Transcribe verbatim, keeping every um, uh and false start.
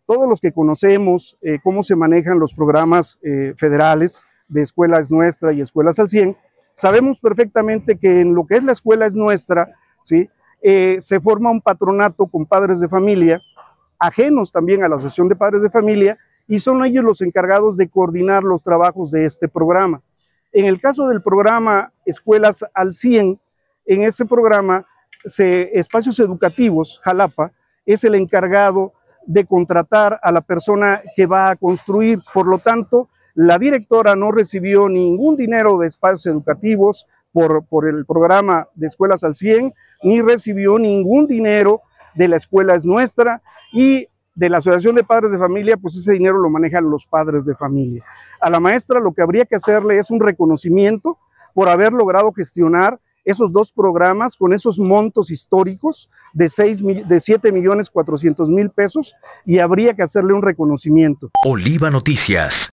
todos los que conocemos eh, cómo se manejan los programas eh, federales de Escuela es Nuestra y Escuelas al cien, sabemos perfectamente que en lo que es la Escuela es Nuestra, ¿sí? eh, se forma un patronato con padres de familia, ajenos también a la Asociación de Padres de Familia, y son ellos los encargados de coordinar los trabajos de este programa. En el caso del programa Escuelas al cien, en ese programa, se, Espacios Educativos, Jalapa, es el encargado de contratar a la persona que va a construir. Por lo tanto, la directora no recibió ningún dinero de Espacios Educativos por, por el programa de Escuelas al cien, ni recibió ningún dinero de la Escuela es Nuestra, y de la Asociación de Padres de Familia, pues ese dinero lo manejan los padres de familia. A la maestra lo que habría que hacerle es un reconocimiento por haber logrado gestionar esos dos programas con esos montos históricos de, seis, de siete millones cuatrocientos mil pesos, y habría que hacerle un reconocimiento. Oliva Noticias.